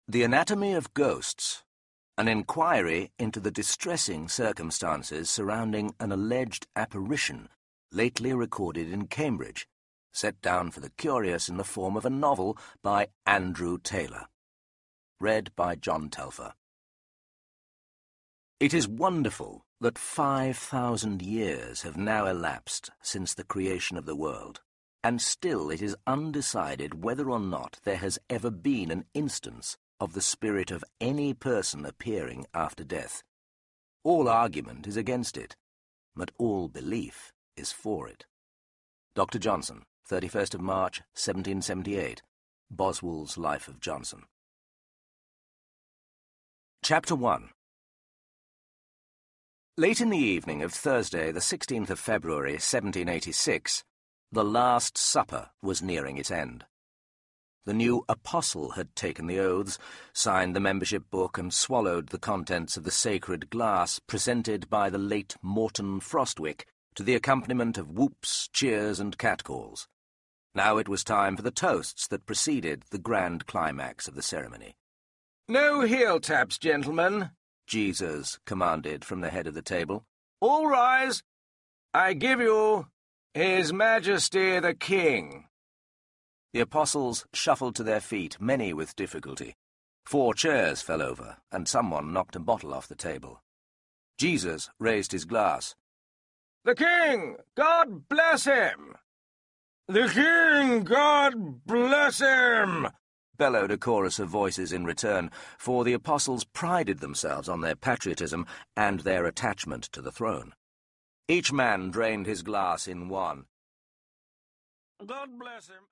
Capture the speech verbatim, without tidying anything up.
The Anatomy of Ghosts, an inquiry into the distressing circumstances surrounding an alleged apparition lately recorded in Cambridge, set down for the curious in the form of a novel by Andrew Taylor. Read by John Telfer. It is wonderful that five thousand years have now elapsed since the creation of the world, and still it is undecided whether or not there has ever been an instance of the spirit of any person appearing after death. All argument is against it, but all belief is for it. Doctor Johnson, thirty-first of March, seventeen seventy-eight. Boswell's Life of Johnson. Chapter one. Late in the evening of Thursday, the sixteenth of February, seventeen eighty-six, the Last Supper was nearing its end. The new apostle had taken the oaths, signed the membership book, and swallowed the contents of the sacred glass presented by the late Morton Frostwick to the accompaniment of whoops, cheers, and catcalls. Now it was time for the toasts that preceded the grand climax of the ceremony. "No heel taps, gentlemen," Jesus commanded from the head of the table. "All rise. I give you His Majesty the King." The apostles shuffled to their feet, many with difficulty. Four chairs fell over, and someone knocked a bottle off the table. Jesus raised his glass. "The King! God bless him!" "The King! God bless him!" bellowed a chorus of voices in return, for the apostles prided themselves on their patriotism and their attachment to the throne. Each man drained his glass in one. "God bless him!"